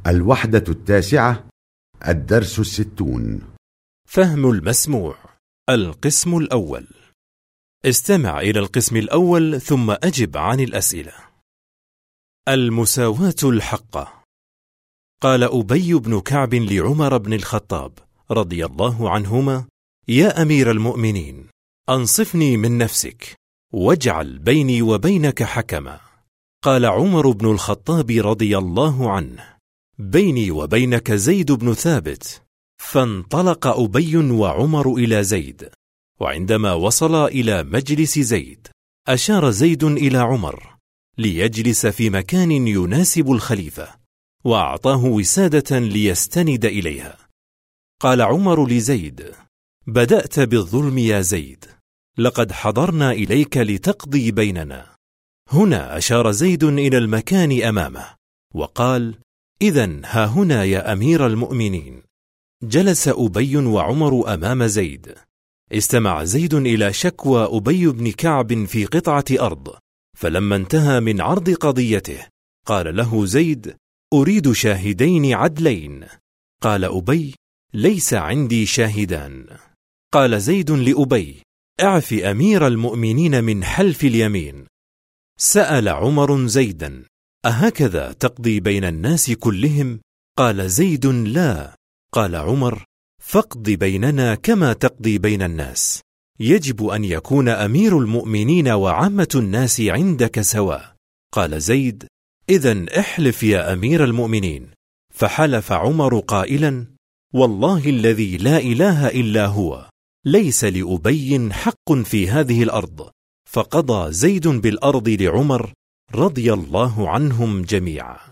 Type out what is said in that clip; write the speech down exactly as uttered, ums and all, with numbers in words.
الوحدة التاسعة، الدرس الستون. فهم المسموع. القسم الأول. استمع إلى القسم الأول ثم أجب عن الأسئلة. المساواة الحقة. قال أبي بن كعب لعمر بن الخطاب رضي الله عنهما: يا أمير المؤمنين، أنصفني من نفسك واجعل بيني وبينك حكما. قال عمر بن الخطاب رضي الله عنه: بيني وبينك زيد بن ثابت. فانطلق أبي وعمر إلى زيد، وعندما وصل إلى مجلس زيد أشار زيد إلى عمر ليجلس في مكان يناسب الخليفة، وأعطاه وسادة ليستند إليها. قال عمر لزيد: بدأت بالظلم يا زيد، لقد حضرنا إليك لتقضي بيننا. هنا أشار زيد إلى المكان أمامه وقال: إذن ها هنا يا أمير المؤمنين. جلس أبي وعمر أمام زيد. استمع زيد إلى شكوى أبي بن كعب في قطعة أرض، فلما انتهى من عرض قضيته قال له زيد: أريد شاهدين عدلين. قال أبي: ليس عندي شاهدان. قال زيد لأبي: اعف أمير المؤمنين من حلف اليمين. سأل عمر زيدا: أهكذا تقضي بين الناس كلهم؟ قال زيد: لا. قال عمر: فاقض بيننا كما تقضي بين الناس، يجب أن يكون أمير المؤمنين وعامة الناس عندك سواء. قال زيد: إذن احلف يا أمير المؤمنين. فحلف عمر قائلا: والله الذي لا إله إلا هو، ليس لأبي حق في هذه الأرض. فقضى زيد بالأرض لعمر رضي الله عنهم جميعا.